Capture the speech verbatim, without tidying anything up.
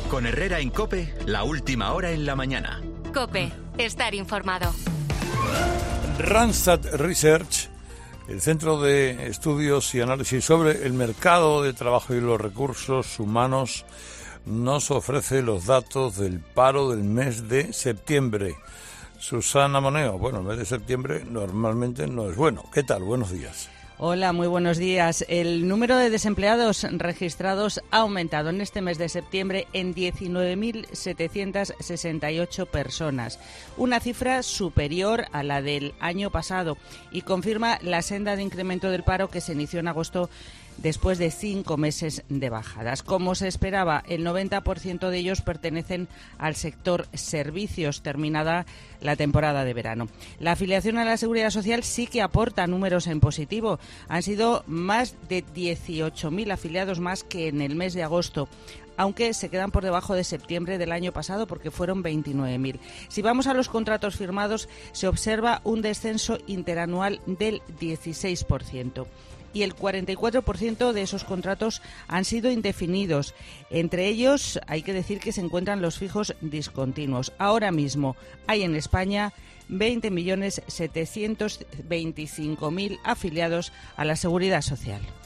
Con Herrera en COPE, la última hora en la mañana. COPE, estar informado. Randstad Research, el Centro de Estudios y Análisis sobre el Mercado de Trabajo y los Recursos Humanos, nos ofrece los datos del paro del mes de septiembre. Susana Moneo, bueno, el mes de septiembre normalmente no es bueno. ¿Qué tal? Buenos días. Hola, muy buenos días. El número de desempleados registrados ha aumentado en este mes de septiembre en diecinueve mil setecientas sesenta y ocho personas, una cifra superior a la del año pasado y confirma la senda de incremento del paro que se inició en agosto después de cinco meses de bajadas. Como se esperaba, el noventa por ciento de ellos pertenecen al sector servicios, terminada la temporada de verano. La afiliación a la Seguridad Social sí que aporta números en positivo. Han sido más de dieciocho mil afiliados más que en el mes de agosto, aunque se quedan por debajo de septiembre del año pasado porque fueron veintinueve mil. Si vamos a los contratos firmados, se observa un descenso interanual del dieciséis por ciento. Y el cuarenta y cuatro por ciento de esos contratos han sido indefinidos. Entre ellos, hay que decir que se encuentran los fijos discontinuos. Ahora mismo hay en España veinte millones setecientos veinticinco mil afiliados a la Seguridad Social.